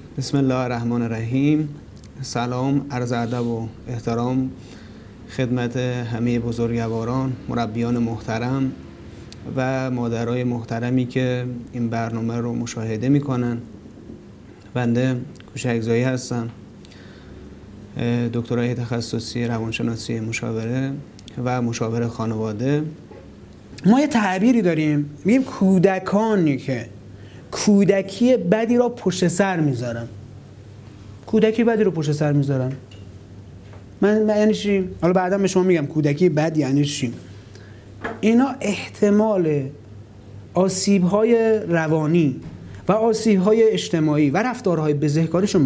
بسم الله الرحمن الرحیم. سلام، عرض ادب و احترام خدمت همه بزرگواران، مربیان محترم و مادرای محترمی که این برنامه رو مشاهده میکنن. بنده کوشک زایی هستم، دکترای تخصصی روانشناسی مشاوره و مشاور خانواده. ما یه تعبیری داریم میگیم کودکانی که کودکی بدی را پشت سر میذارن. کودکی بدی رو پشت سر میذارن. من یعنی چی؟ حالا بعدا به شما میگم کودکی بد یعنی چی. اینا احتمال آسیب‌های روانی و آسیب‌های اجتماعی و رفتارهای بزهکاریشون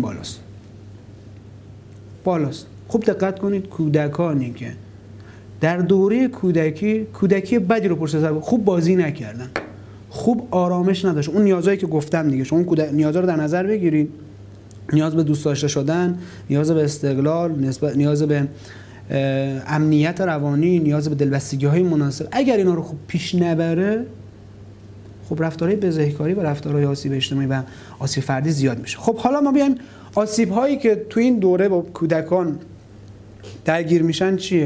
بالاست. خوب دقت کنید، کودکانی که در دوره کودکی بدی رو پشت سر، خوب بازی نکردن، خوب آرامش نداشت، اون نیازایی که گفتم دیگه، شما نیازا رو در نظر بگیرید. نیاز به دوست داشته شدن، نیاز به استقلال، نیاز به امنیت روانی، نیاز به دلبستگی‌های مناسب. اگر اینا رو خوب پیش نبره، خب رفتارهای بزهکاری و رفتارهای آسیب اجتماعی و آسیب فردی زیاد میشه. خب حالا ما بیایم آسیب‌هایی که تو این دوره با کودکان درگیر میشن چیه؟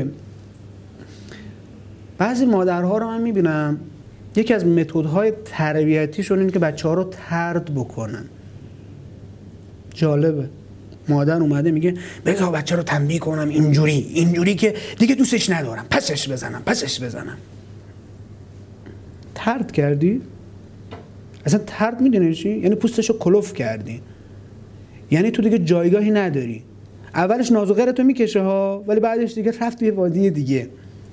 بعضی مادرها رو من میبینم یکی از متدهای تربیتیشون اینه که بچه‌ها رو طرد بکنن. جالبه، مادر اومده میگه بذار بچه رو تنبیه کنم اینجوری که دیگه دوستش ندارم، پسش بزنم. طرد کردی؟ اصلا طرد میدونی چی؟ یعنی پوستشو کلوف کردی، یعنی تو دیگه جایگاهی نداری. اولش نازوغرتو میکشه ها، ولی بعدش دیگه رفت یه وادی دیگه.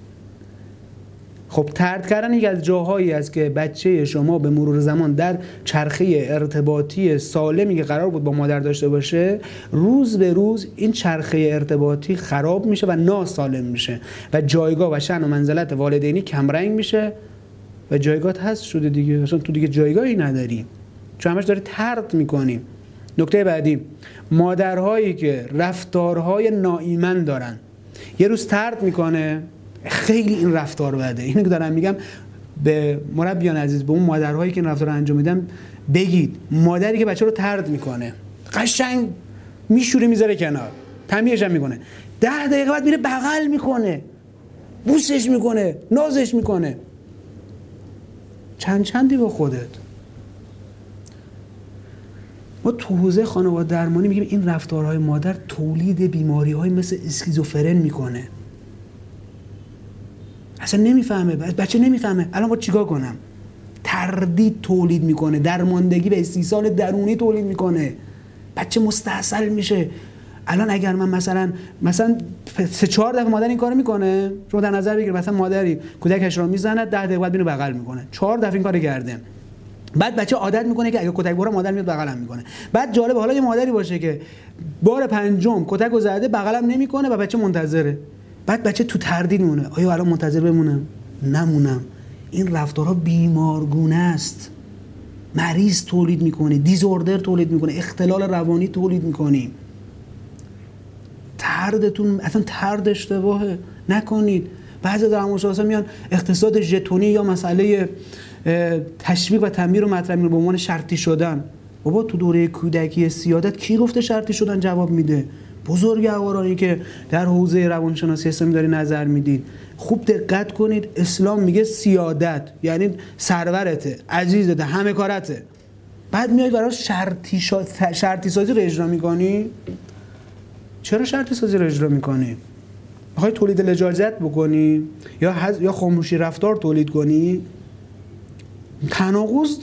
خب طرد کردن یکی از جاهایی است که بچه شما به مرور زمان در چرخه ارتباطی سالمی که قرار بود با مادر داشته باشه، روز به روز این چرخه ارتباطی خراب میشه و ناسالم میشه و جایگاه و شأن و منزلت والدینی کمرنگ میشه و جایگاهت هست شده دیگه. اصلا تو دیگه جایگاهی نداری، چون همش داری طرد میکنی. نکته بعدی، مادرهایی که رفتارهای ناایمن دارن، یه روز طرد میکنه، خیلی این رفتار بده. اینو که دارم میگم به مربیان عزیز، به اون مادرهایی که این رفتار رو انجام میدن بگید، مادری که بچه رو طرد میکنه، قشنگ میشوره میذاره کنار، تنبیهش هم میکنه، 10 دقیقه بعد میره بغل میکنه، بوسش میکنه، نازش میکنه، چندی با خودت. ما تو حوزه خانواده درمانی میگیم این رفتارهای مادر تولید بیماری‌های مثل اسکیزوفرن میکنه. اصلا نمیفهمه، بچه نمیفهمه الان باید چیکار کنم. تردید تولید میکنه، درماندگی و استیصال درونی تولید میکنه، بچه مستعسل میشه. الان اگر من مثلا 3-4 دفعه مادر این کارو میکنه، شما در نظر بگیر مثلا مادری کودکش رو میزنه، 10 دقیقه بعد میره بغل میکنه، 4 دفعه این کارو کرده، بعد بچه عادت میکنه که اگه کتک بخوره مادر میاد بغلم میکنه. بعد جالب حالا یه مادری باشه که بار 5م کتکو زده بغلم نمیکنه و بچه منتظره، بعد بچه تو تردید مونه، آیا الان منتظر بمونم نمونم؟ این رفتارها بیمارگونه است، مریض تولید میکنه، دیزوردر تولید میکنه، اختلال روانی تولید میکنیم. تردتون اصلا طرد اشتباهه، نکنید. بعضی روانشناسا میان اقتصاد ژتونی یا مسئله تشویق و تنبیه رو مطرح میکنن به عنوان شرطی شدن. بابا تو دوره کودکی سیادت کی گفته شرطی شدن جواب میده؟ بزرگوارانی که در حوزه روانشناسی اسلامی داری نظر میدید، خوب دقت کنید. اسلام میگه سیادت یعنی سرورته، عزیزته، همه کارته. بعد میای برای شرطی سازی رو اجرا میکنی. چرا شرطی سازی رو اجرا میکنی؟ میخوای تولید لجاجت بکنی یا خاموشی رفتار تولید کنی؟ تناقض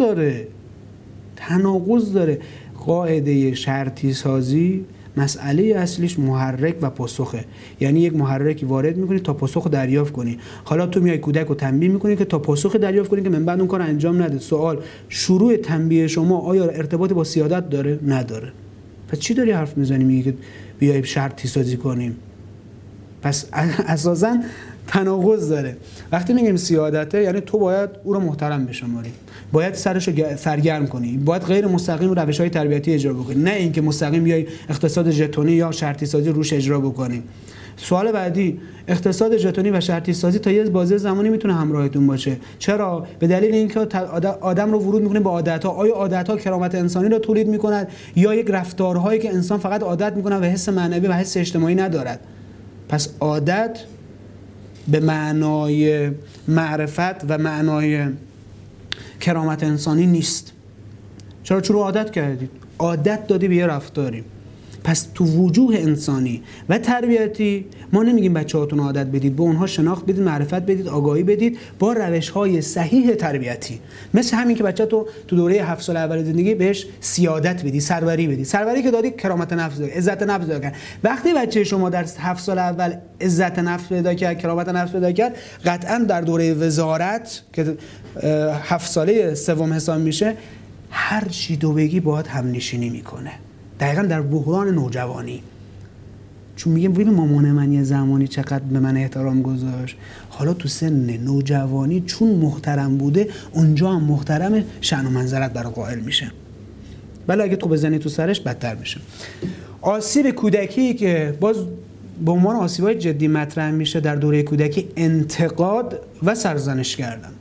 داره. قاعده شرطی سازی مسئله اصلیش محرک و پاسخه، یعنی یک محرکی وارد میکنی تا پاسخ دریافت کنی. حالا تو میای کودک رو تنبیه میکنی که تا پاسخ دریافت کنی که من بعد اون کار انجام نده. سوال، شروع تنبیه شما آیا ارتباطی با سیادت داره؟ نداره. پس چی داری حرف میزنی میگی که بیای شرطی سازی کنیم؟ پس اساساً تناقض داره. وقتی میگیم سیادته یعنی تو باید او رو محترم بشماری، باید سرش رو سرگرم کنی، باید غیر مستقیم روش‌های تربیتی اجرا بکنی، نه اینکه مستقیم بیای اقتصاد ژتونی یا شرطی سازی روش اجرا بکنی. سوال بعدی، اقتصاد ژتونی و شرطی سازی تا یه بازه زمانی میتونه همراهتون باشه. چرا؟ به دلیل اینکه آدم رو ورود میکنه به عادت‌ها. آیا عادت‌ها کرامت انسانی رو تولید میکند یا یک رفتارهایی که انسان فقط عادت میکنه و حس معنوی و حس اجتماعی ندارد؟ پس عادت به معنای معرفت و معنای کرامت انسانی نیست. چرا؟ چون عادت کردید، عادت دادی به یه رفتاری. پس تو وجوه انسانی و تربیتی ما نمیگیم بچه‌هاتون عادت بدید، به اونها شناخت بدید، معرفت بدید، آگاهی بدید با روش‌های صحیح تربیتی. مثل همین که بچه‌تو تو دوره 7 سال اول زندگی بهش سیادت بدی، سروری بدی. سروری که دادی کرامت نفس داد، عزت نفس داد. وقتی بچه شما در 7 سال اول عزت نفس پیدا کرد، کرامت نفس پیدا کرد، قطعاً در دوره وزارت که 7 ساله سوم حساب میشه، هر چی تو بگی باهات هم‌نشینی میکنه. دقیقاً در بحران نوجوانی، چون میگم ببین مامان من یه زمانی چقدر به من احترام گذاشت، حالا تو سن نوجوانی چون محترم بوده اونجا هم محترم، شأن و منزلت برای قائل میشه، ولی اگه تو بزنی تو سرش بدتر میشه. آسیب کودکی که باز به عنوان آسیب‌های جدی مطرح میشه در دوره کودکی، انتقاد و سرزنش کردن.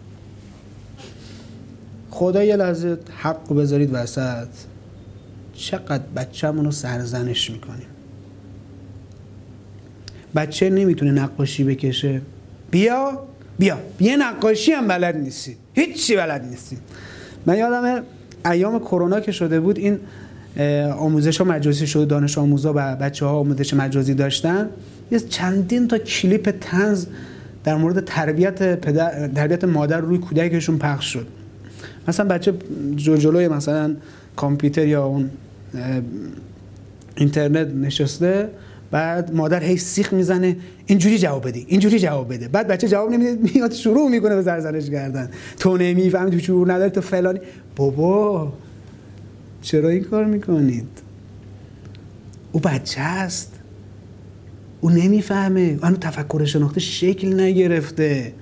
خدا یه لحظه حقو بذارید وسط، چقدر بچه‌مون رو سرزنش میکنیم. بچه نمیتونه نقاشی بکشه، بیا یه نقاشی هم بلد نیستی، هیچی بلد نیستی. من یادمه ایام کرونا که شده بود، این آموزش‌ها مجازی شد، دانش آموزا و بچه‌ها آموزش مجازی داشتن، یه چندین تا کلیپ طنز در مورد تربیت مادر روی کودکشون پخش شد. مثلا بچه جلوی مثلا کامپیوتر یا اون اینترنت نشسته، بعد مادر هی سیخ میزنه اینجوری جواب بده، بعد بچه جواب نمیده، میاد شروع میکنه به سرزنش کردن، تو نمیفهمی، تو شعور نداری، تو فلانی. بابا چرا این کار میکنید؟ او بچه است، او نمیفهمه، اون تفکر شناخته شکل نگرفته.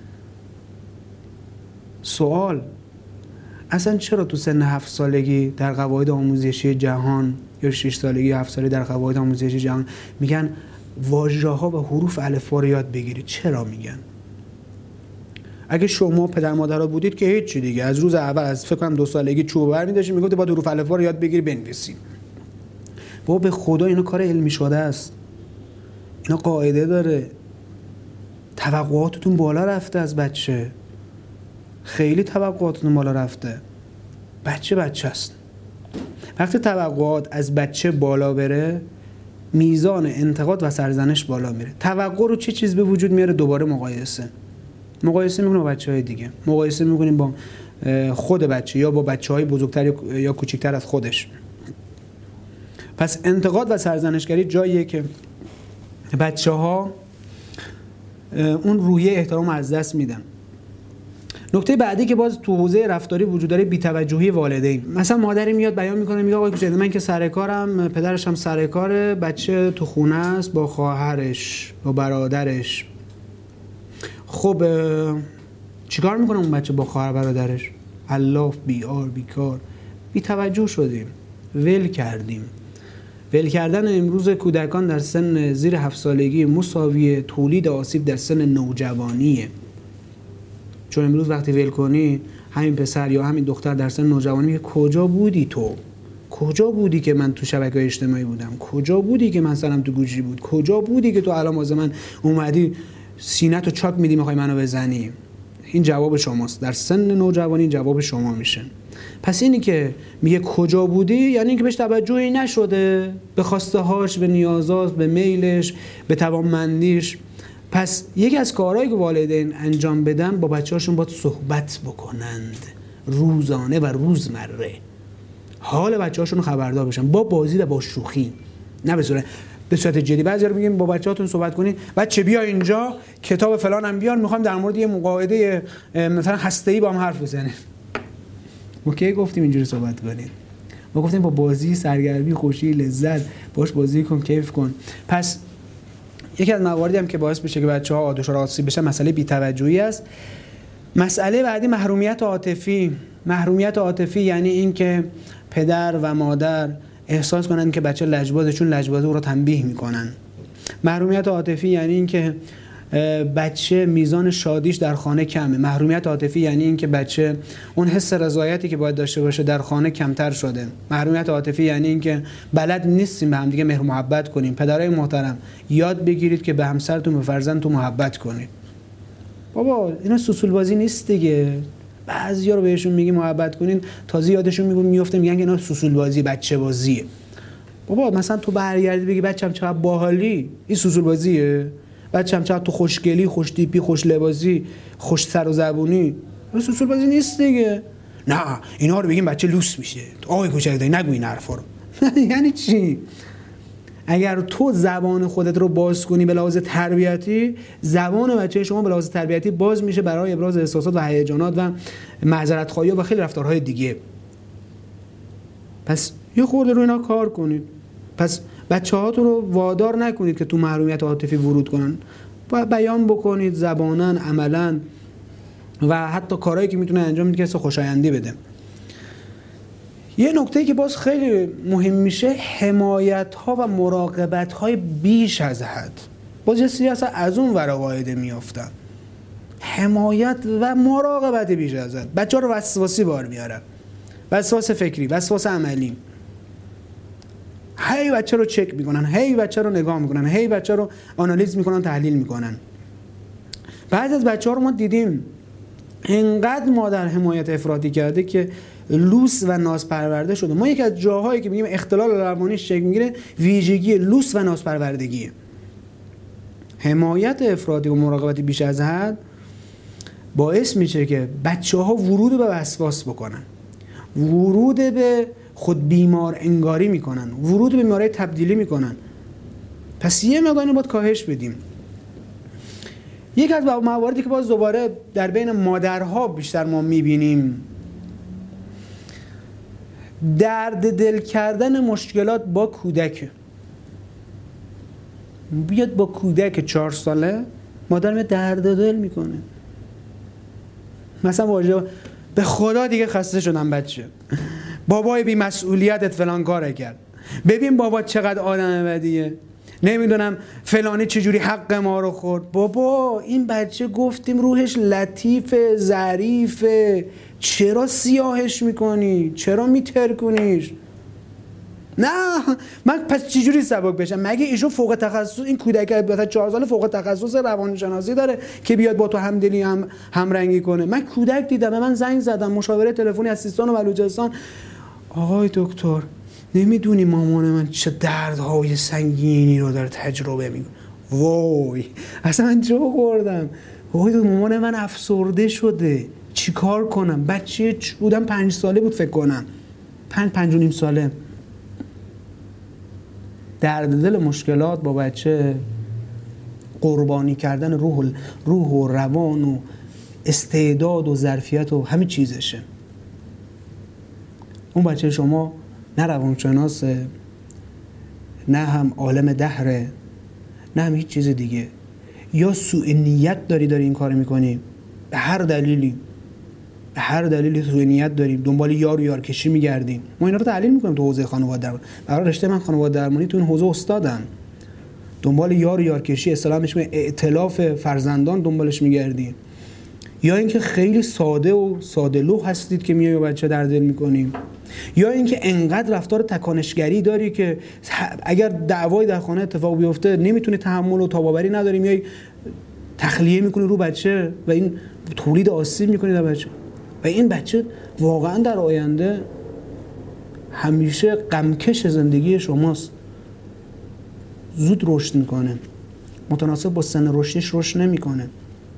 سوال، اصلا چرا تو سن 7 سالگی در قواعد آموزشی جهان یا 6 سالگی 7 سالگی در قواعد آموزشی جهان میگن واژه‌ها و حروف الفبا رو یاد بگیرید؟ چرا میگن؟ اگه شما پدر مادرها بودید که هیچ دیگه، از روز اول، از فکر کنم 2 سالگی چوب برمی داشتید میگفت باید حروف الفبا رو یاد بگیری بنویسی. بابا به خدا اینا کار علمی شده است، اینا قاعده داره. توقعاتتون بالا رفته از بچه، خیلی توقعاتتون بالا رفته. بچه است. وقتی توقعات از بچه بالا بره، میزان انتقاد و سرزنش بالا میره. توقع رو چه چیز به وجود میاره؟ دوباره مقایسه میکنیم با بچه‌های دیگه، مقایسه میکنیم با خود بچه یا با بچه‌های بزرگتر یا کوچکتر از خودش. پس انتقاد و سرزنشگری جاییه که بچه‌ها اون روحیه احترام از دست میدن. نکته بعدی که باز تو حوزه رفتاری وجود داره، بی‌توجهی والدین. مثلا مادری میاد بیان میکنه، میگه آقا کوچه من که سر کارم، پدرش هم سر کاره، بچه تو خونه است با خواهرش با برادرش. خب چیکار میکنه اون بچه با خواهر برادرش؟ الاف بیکار، بی‌توجه شدیم، ول کردن امروز کودکان در سن زیر 7 سالگی مساوی تولید آسیب در سن نوجوانیه. چون امروز وقتی ول کنی همین پسر یا همین دختر در سن نوجوانی میگه کجا بودی تو؟ کجا بودی که من تو شبکه‌های اجتماعی بودم؟ کجا بودی که من سرم تو گوشی بود؟ کجا بودی که تو الان واسه من اومدی سینه‌تو چاک میدی میخوای منو بزنی؟ این جواب شماست. در سن نوجوانی جواب شما میشه. پس اینی که میگه کجا بودی یعنی اینکه بهش توجهی نشده، به خواسته هاش، به نیازاش، به میلش، به توانمندیش. پس یکی از کارهایی که والدین انجام بدن، با بچه‌هاشون باید صحبت بکنند روزانه و روزمره، حال بچه‌هاشون رو خبردار بشن، با بازی و با شوخی، نه به صورت جدی. بعضیا میگیم با بچه‌هاتون صحبت کنین، بچه بیا اینجا کتاب فلانم بیار، میخوام در مورد یه قاعده مثلا هسته‌ای با هم حرف بزنیم. ما کی گفتیم اینجوری صحبت کنین؟ ما گفتیم با بازی، سرگرمی، خوشی، لذت باش بازی کن، کیف کن. پس یکی از مواردی هم که باعث بشه که بچه‌ها دچار آسیب بشن مسئله بی‌توجهی است. مسئله بعدی محرومیت عاطفی. محرومیت عاطفی یعنی این که پدر و مادر احساس کنن که بچه لجبازه، چون لجبازه او رو تنبیه میکنن. محرومیت عاطفی یعنی اینکه بچه میزان شادیش در خانه کمه. محرومیت عاطفی یعنی اینکه بچه اون حس رضایتی که باید داشته باشه در خانه کمتر شده. محرومیت عاطفی یعنی اینکه بلد نیستیم به هم دیگه مهر محبت کنیم. پدرای محترم یاد بگیرید که به همسرتون و فرزندتون محبت کنید. بابا اینا سوسول بازی نیست دیگه. بعضیا رو بهشون میگی محبت کنین، تازه یادشون میفته میگن که اینا سوسول بازی، بچه بازیه. بابا مثلا تو برگردی بگی بچه‌م چقدر باحالی، این سوسول بازیه؟ بچه‌م چقدر تو خوشگلی، خوش تیپی، خوش لباسی، خوش سر و زبونی، این سوسول بازی نیست دیگه. نه اینا رو بگیم بچه لوس میشه. آقای کوچک دایی نگو این حرفا رو. یعنی چی؟ اگر تو زبان خودت رو باز کنی به لحاظ تربیتی، زبان بچه شما به لحاظ تربیتی باز میشه برای ابراز احساسات و هیجانات و معذرت خواهی و خیلی رفتارهای دیگه. پس یه خورده رو اینا کار کنید. پس بچه‌هاتون رو وادار نکنید که تو محرومیت عاطفی ورود کنن. باید بیان بکنید زباناً، عملاً و حتی کارهایی که میتونه انجام بده که حس خوشایندی بده. یه نکته‌ای که باز خیلی مهم میشه، حمایت‌ها و مراقبت‌های بیش از حد. باز یه سری از اون ور قاعده میافتن. حمایت و مراقبت بیش از حد بچه‌ها رو وسواسی بار میارن. وسواس فکری، وسواس عملی. هی بچه رو چک میکنن، هی بچه رو نگاه میکنن، هی بچه رو آنالیز میکنن، تحلیل میکنن. بعضی از بچه‌ها رو ما دیدیم اینقدر مادر حمایت افراطی کرده که لوس و نازپرورده شده. ما یکی از جاهایی که میگیم اختلال روانی شکل میگیره ویژگی لوس و نازپروردگیه. حمایت افراطی و مراقبت بیش از حد باعث میشه که بچه‌ها ورود به وسواس بکنن، ورود به خود بیمار انگاری میکنن، ورود به بیماری تبدیلی میکنن. پس یه مقدار اینو باید کاهش بدیم. یک از مواردی که باز دوباره در بین مادرها بیشتر ما میبینیم، درد دل کردن مشکلات با کودک. بیاد با کودک 4 ساله مادر می درد دل میکنه. مثلا واژه به خدا دیگه خسته شدم بچه، بابای بی مسئولیتت فلان کاره کرد، ببین بابا چقدر آدم بدیه، نمیدونم فلانی چجوری حق ما رو خورد. بابا این بچه گفتیم روحش لطیفه، ظریفه، چرا سیاهش میکنی؟ چرا میترکونیش؟ نه من پس چجوری سبک بشم؟ مگه ایشون فوق تخصص، این کودک مثلا 4 ساله فوق تخصص روانشناسی داره که بیاد با تو همدلی همرنگی کنه؟ من کودک دیدم، به من زنگ زدم، مشاوره تلفنی از سیستان و بلوچستان، آقای دکتر نمیدونی مامان من چه دردهای سنگینی رو داره تجربه میکنه. وای اصلا من جو خوردم. وای مامان من افسرده شده، چی کار کنم؟ بچه بودم 5 ساله بود فکر کنم، 5 و نیم ساله. درد دل مشکلات با بچه، قربانی کردن روح و روان و استعداد و ظرفیت و همه چیزشه. اون بچه شما نه روانشناسه، نه هم عالم دهره، نه هم هیچ چیز دیگه. یا سوء نیت داری این کار میکنی، به هر دلیلی سوء نیت داریم، دنبال یار و یارکشی میگردیم. ما اینا رو تحلیل میکنیم تو حوزه خانواده درمانی. برای رشته من خانواده درمانی تو این حوزه استادم. دنبال یار و یارکشی، اصطلاحش میشه ائتلاف فرزندان، دنبالش میگردیم. یا اینکه خیلی ساده و ساده‌لوح هستید که میای بچه در دل میکنیم، یا اینکه انقدر رفتار تکانشگری داری که اگر دعوایی در خانه اتفاق بیفته نمیتونی تحمل و تاباوری نداری، میای تخلیه میکنی رو بچه و این تولید آسیب میکنی در بچه. و این بچه واقعا در آینده همیشه غمکش زندگی شماست. زود رشد میکنه، متناسب با سن رشدش رشد نمیکنه،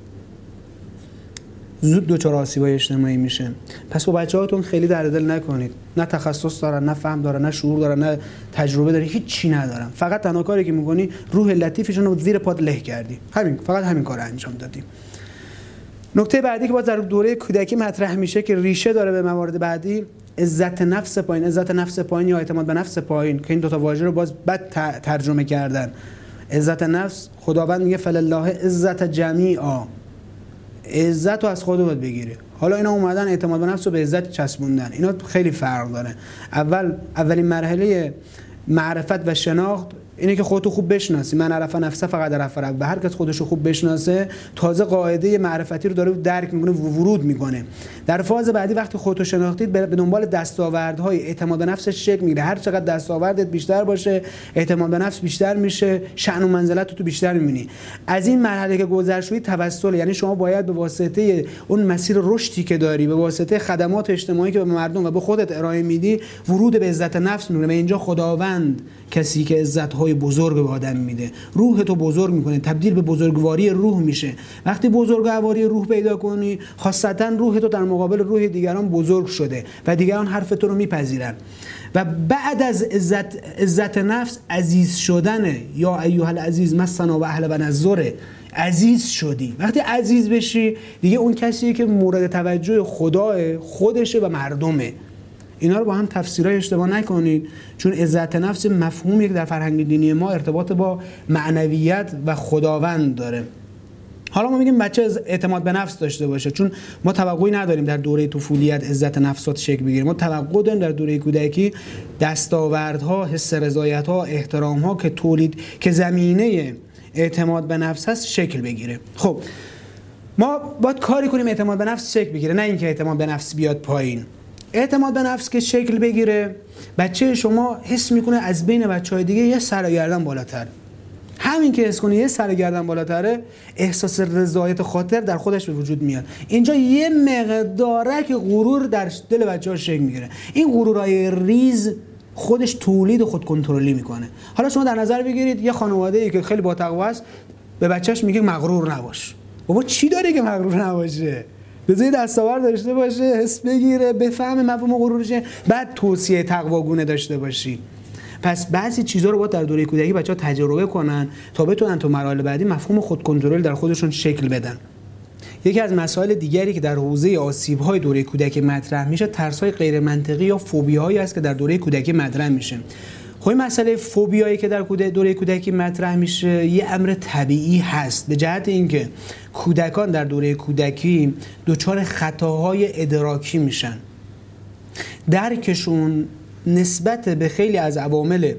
زود دچار آسیب‌های اجتماعی میشه. پس با بچه‌هاتون خیلی درد دل نکنید. نه تخصص دارن، نه فهم دارن، نه شعور دارن، نه تجربه دارن، هیچ چی ندارن. فقط تنها کاری که می‌کنی روح لطیفشون رو زیر پات له کردی. فقط همین کارو انجام دادی. نکته بعدی که باز در دوره کودکی مطرح میشه که ریشه داره به موارد بعدی، عزت نفس پایین یا اعتماد به نفس پایین، که این دو تا واژه رو باز بد ترجمه کردن. عزت نفس، خداوند میگه فلله عزت جمیعا، عزت رو از خودت باید بگیری. حالا اینا اومدن اعتماد به نفس رو به عزت چسبوندن. اینا خیلی فرق داره. اولین مرحله معرفت و شناخت اینه که خودتو خوب بشناسی. من عرف نفسه فقط عرف رب. هر کس خودشو خوب بشناسه تازه قاعده معرفتی رو داره درک میکنه و ورود میکنه. در فاز بعدی وقتی خودتو شناختید به دنبال دستاوردهای اعتماد به نفسش شکل میگیره. هر چقدر دستاوردت بیشتر باشه اعتماد به نفس بیشتر میشه، شأن و منزلت تو بیشتر میبینی. از این مرحله که گذر شدی توسل، یعنی شما باید به واسطه اون مسیر رشدی که داری، به واسطه خدمات اجتماعی که به مردم و به خودت ارائه میدی، ورود به عزت نفس میکنه. و اینجا خداوند کسی که عزت‌های بزرگ به آدم میده، روح تو بزرگ میکنه، تبدیل به بزرگواری روح میشه. وقتی بزرگواری روح پیدا کنی، خاصتا روح تو در مقابل روح دیگران بزرگ شده و دیگران حرف تو رو میپذیرن. و بعد از عزت نفس عزیز شدن، یا ایها العزیز مسنا و اهل و نظره، عزیز شدی. وقتی عزیز بشی دیگه اون کسی که مورد توجه خداه خودشه و مردمه. اینا رو با هم تفسیرای اشتباه نکنید، چون عزت نفس مفهومی که در فرهنگ دینی ما ارتباط با معنویت و خداوند داره. حالا ما میگیم بچه اعتماد به نفس داشته باشه، چون ما توقعی نداریم در دوره طفولیت عزت نفسات شکل بگیره. ما توقع داریم در دوره کودکی دستاوردها، حس رضایت‌ها، احترام‌ها که زمینه اعتماد به نفس هست شکل بگیره. خب ما باید کاری کنیم اعتماد به نفس شکل بگیره، نه اینکه اعتماد به نفس بیاد پایین. اعتماد به نفس که شکل بگیره، بچه شما حس میکنه از بین بچهای دیگه یه سر گردن بالاتر. همین که حس کنه یه سر گردن بالاتره، احساس رضایت خاطر در خودش به وجود میاد. اینجا یه مقدارک غرور در دل بچه‌ها شکل میگیره. این غرورای ریز خودش تولید خود کنترلی میکنه. حالا شما در نظر بگیرید یه خانواده‌ای که خیلی با تقوا است به بچه‌ش میگه مغرور نباش. بابا چی داره که مغرور نباشه؟ بذاری دستاورد داشته باشه، حس بگیره، بفهمه مفهوم غرورشه، بعد توصیه تقواگونه داشته باشی. پس بعضی چیزا رو باید در دوره کودکی بچه‌ها تجربه کنن تا بتونن تو مراحل بعدی مفهوم خود کنترل در خودشون شکل بدن. یکی از مسائل دیگری که در حوزه آسیب‌های دوره کودکی مطرح میشه، ترس‌های غیر منطقی یا فوبیاهایی است که در دوره کودکی مطرح میشه. خب مسئله فوبیایی که در دوره کودکی مطرح میشه یه امر طبیعی هست، به جهت اینکه کودکان در دوره کودکی دچار خطاهای ادراکی میشن. درکشون نسبت به خیلی از عوامل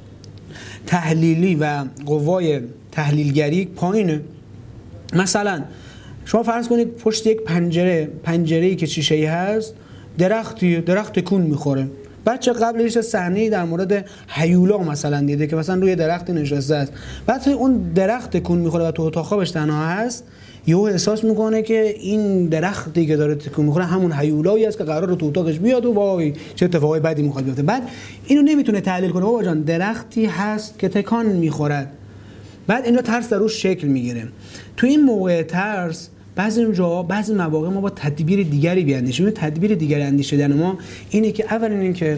تحلیلی و قوای تحلیلگری پایینه. مثلا شما فرض کنید پشت یک پنجره‌ای که شیشه‌ای هست درخت تکون میخوره. بچه قبلش صحنه‌ای در مورد هیولا مثلا دیده که مثلا روی درخت نشسته است، بعد اون درخت تکون میخوره و تو اتاق خوابش تنها هست، یهو احساس میکنه که این درختی که داره تکون میخوره همون هیولایی است که قراره تو اتاقش بیاد و وای چه اتفاقای بدی میخواد بیفته. بعد اینو نمیتونه تحلیل کنه، بابا جان درختی هست که تکان میخورد. بعد اینا ترس در روش شکل میگیره. تو این موقع ترس بعضی مواقع ما با تدبیر دیگری بیاندیشیم. تدبیر دیگری اندیشیدن ما اینه که اولین این که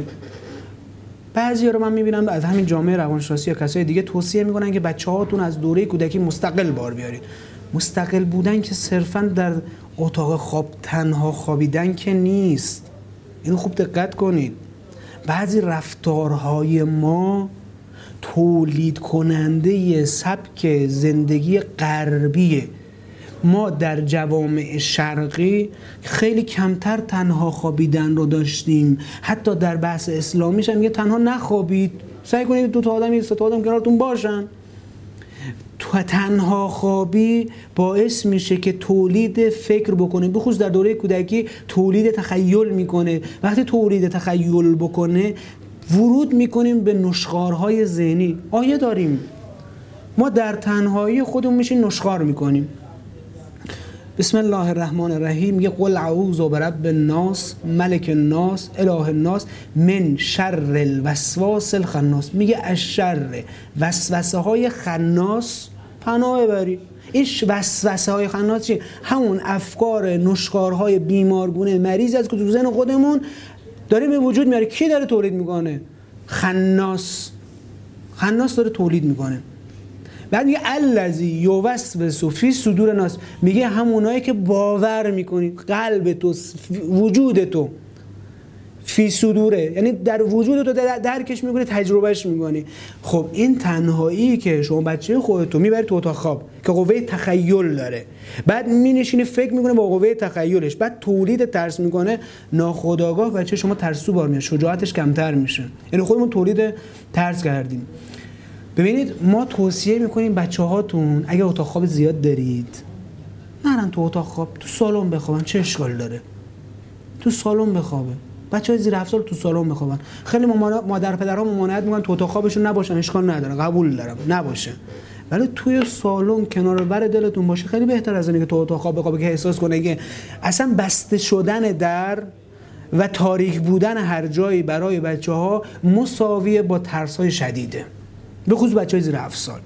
بعضیا رو من میبینم از همین جامعه روانشناسی یا کسای دیگه توصیه میکنن که بچه‌هاتون از دوره کودکی مستقل بار بیارید. مستقل بودن که صرفاً در اتاق خواب تنها خوابیدن که نیست. اینو خوب دقت کنید. بعضی رفتارهای ما تولید کننده سبک زندگی غربیه. ما در جوامع شرقی خیلی کمتر تنها خوابیدن رو داشتیم. حتی در بحث اسلامیش هم میگه تنها نخوابید، سعی کنید دو تا آدم یا سه تا آدم کنارتون باشن. تو تنها خوابی باعث میشه که تولید فکر بکنه، بخصوص در دوره کودکی تولید تخیل میکنه. وقتی تولید تخیل بکنه ورود میکنیم به نشخوارهای ذهنی. آیه داریم ما در تنهایی خودمون میشیم نشخوار میکنیم. بسم الله الرحمن الرحیم میگه قل اعوذ برب الناس ملک الناس اله الناس من شر الوسواس الخناس. میگه از شر وسوسه های خناس پناه ببری. این وسوسه های خناس چیه؟ همون افکار نشخوارهای بیمارگونه مریض از که تو ذهن خودمون داره به وجود میاره. کی داره تولید میکنه؟ خناس داره تولید میکنه. بعد میگه الذی یوسوس فی صدور الناس، میگه همونایی که باور میکنی، قلب تو، وجود تو، فی صدوره یعنی در وجود تو درکش میکنی، تجربهش میکنی. خب این تنهایی که شما بچه خودتو میبری تو اتاق خواب که قوه تخیل داره، بعد مینشینی فکر میکنه با قوه تخیلش، بعد تولید ترس میکنه، ناخودآگاه بچه شما ترسو بار میاد، شجاعتش کمتر میشه. یعنی خودمون تولید ترس کردیم. ببینید ما توصیه میکنیم بچه هاتون اگه اتاق خواب زیاد دارید نرن تو اتاق خواب، تو سالن بخوابن. چه اشکال داره؟ تو سالن بخوابه. بچه‌های زیر 7 سال تو سالن بخوابن. خیلی مادر پدرها ممانعت میکنن تو اتاق خوابشون نباشن، اشکال نداره، قبول دارم نباشه، ولی توی سالن کنار بر دلتون باشه. خیلی بهتر از اینه که تو اتاق خواب بخوابه که احساس کنه که اصلا بسته شدن در و تاریک بودن هر جایی برای بچه‌ها مساویه با ترس‌های شدیده، به خصوص بچه‌های زیر 7 سال.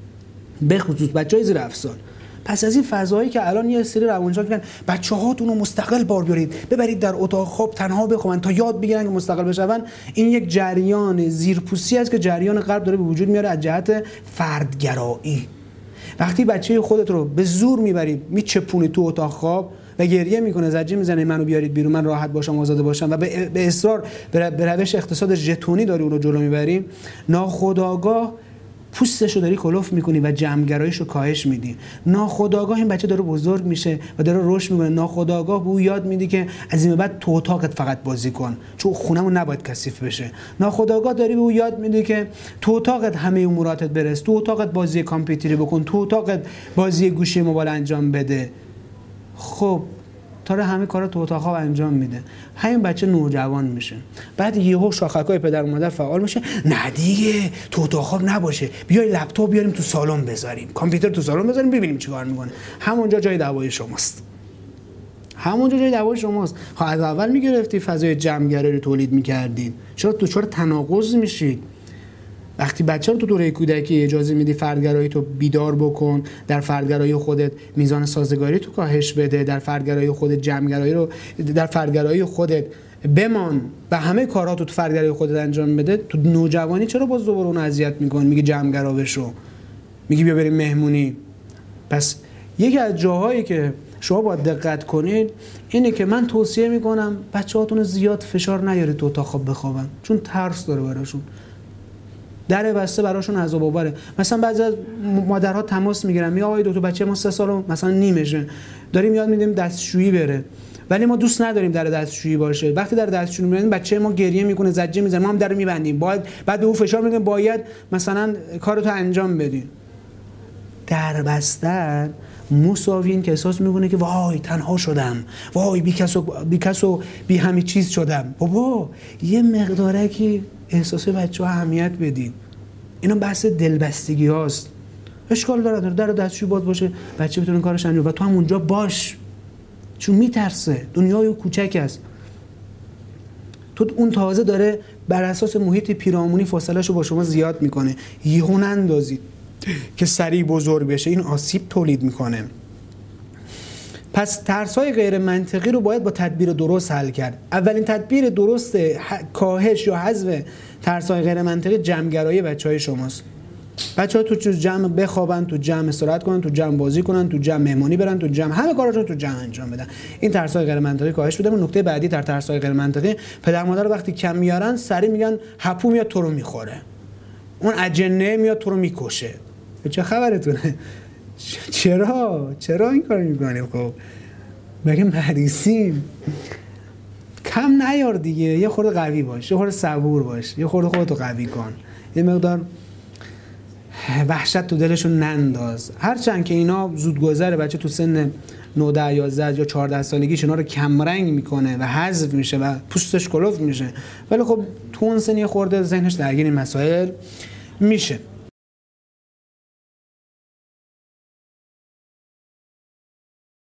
پس از این فضایی که الان یه سری روانشناسا میگن بچه‌هاتون رو مستقل بار بیارید، ببرید در اتاق خواب تنها بخوابن تا یاد بگیرن که مستقل بشن، این یک جریان زیرپوستی است که جریان غرب داره به وجود میاره از جهت فردگرایی. وقتی بچه خودت رو به زور میبری میچپونی تو اتاق خواب و گریه میکنه، زجه میزنه منو بیارید بیرون، من راحت باشم، آزاده باشم، و به اصرار به روش اقتصاد ژتونی داری اون رو جلو میبری، ناخودآگاه پوستشو داری کلوف میکنی و جمع‌گراییشو کاهش میدی. ناخودآگاه این بچه داره بزرگ میشه و داره رشد میکنه. ناخودآگاه به او یاد میدی که از این به بعد تو اتاقت فقط بازی کن، چون خونمون نباید کثیف بشه. ناخودآگاه داری به او یاد میدی که تو اتاقت همه اموراتت برس، تو اتاقت بازی کامپیوتری بکن، تو اتاقت بازی گوشی موبایل انجام بده. خب تا همه کارا تو اتاق خواب انجام میده. همین بچه نوجوان میشه، بعد یهو شاخکای پدر و مادر فعال میشه، نه دیگه تو اتاق خواب نباشه، بیای لپتاپ بیاریم تو سالن بذاریم، کامپیوتر تو سالن بذاریم ببینیم چیکار میکنه. همونجا جای دعوای شماست. خب از اول میگرفتی فضای جمع‌گرایی رو تولید میکردین، چرا تناقض میشید؟ وقتی بچه رو تو دوره کودکی اجازه میدی فردگرایی تو بیدار بکن، در فردگرایی خودت میزان سازگاری تو کاهش بده، در فردگرایی خودت جمع‌گرایی رو در فردگرایی خودت بمان و همه کاراتو تو فردگرایی خودت انجام بده، تو نوجوانی چرا باز دوباره اون اذیت میکنی؟ میگی جمع‌گرا بشو، میگی بیا بریم مهمونی. پس یکی از جاهایی که شما باید دقت کنید اینه که من توصیه میکنم بچه‌هاتون زیاد فشار نیارید تو اتاق خواب بخوابن، چون ترس داره براشون، در بسته براشون عذاب آوره. مثلا بعضی از مادرها تماس میگیرن، میگه آقای دکتر بچه ما 3 سال مثلا نیمشه، داریم یاد میدیم دستشویی بره، ولی ما دوست نداریم در دستشویی باشه. وقتی در دستشویی میبینیم بچه ما گریه میکنه، زجه میزنه، ما هم در میبندیم، بعد به او فشار میدیم باید مثلا کارتو انجام بدی. در بستر مساوی این که احساس میکنه که وای تنها شدم، وای بی کس و بی همه چیز شدم. بابا یه مقدارکی احساس بچه‌ها اهمیت بدین. اینا بحث دلبستگی هاست. اشکال داره در دستشویی باز باشه، بچه بتونه کارش انجام و تو هم اونجا باش، چون میترسه، دنیای کوچک است. تو اون تازه داره بر اساس محیط پیرامونی فاصله‌شو با شما زیاد میکنه، یهو نندازید که سریع بزرگ بشه، این آسیب تولید میکنه. پس ترس‌های غیر منطقی رو باید با تدبیر درست حل کرد. اولین تدبیر درست کاهش یا حذف ترس‌های غیر منطقی جمع‌گرایی بچه‌های شماست. بچه‌ها تو جمع بخوابن، تو جمع استراحت کنن، تو جمع بازی کنن، تو جمع مهمانی برن، تو جمع همه کاراشون تو جمع انجام بدن. این ترس‌های غیر منطقی کاهش بده. نکته بعدی در ترس‌های غیر منطقی، پدر مادر وقتی کم میارن سری میگن هپو میاد تو رو میخوره، اون اجنه میاد تو رو میکشه. چه خبرتونه؟ چرا این کارو میکنیم؟ خب مگه مریضیم؟ کم نیار دیگه، یه خورده قوی باش، یه خورده صبور باش، یه خورده خودتو قوی کن، یه مقدار وحشت تو دلشون ننداز. هرچند که اینا زود گذره، بچه تو سن 9 11 یا 14 سالگیش اینا رو کم رنگ میکنه و حذف میشه و پوستش کلوف میشه، ولی خب تو اون سن یه خورده ذهنش درگیر این مسائل میشه.